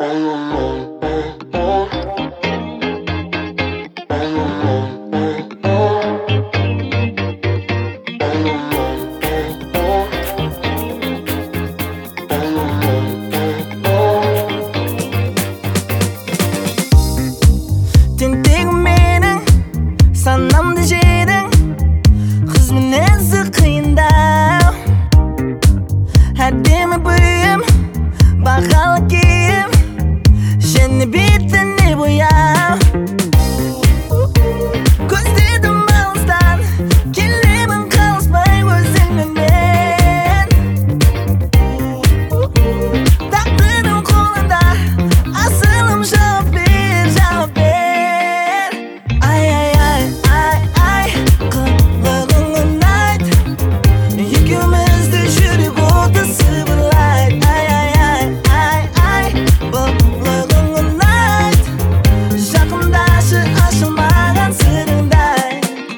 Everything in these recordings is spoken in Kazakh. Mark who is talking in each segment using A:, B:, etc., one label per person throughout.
A: Тентегім менің санамды жедің, қыз мінезі қиындау. Әдемі бұйым, бағалы киім, және бетіне бояу. Көздедім алыстан, келемін қалыспай өзіңмен мен. Тағдырым қолында, асылым жауап бер, жауап бер. Қылығыңнан айт, екеумізді жүрек оты сыбырлайды. Былығыңнан айт, жақындашы ашылмаған сырыңдай.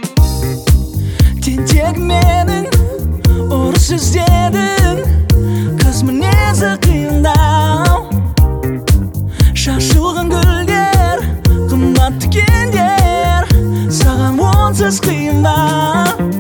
A: Тентек менің орыс іздедің, қыз мінезі қиындау. Шашылған гүлдер, қымбат тікендер, саған онсыз қиын ба?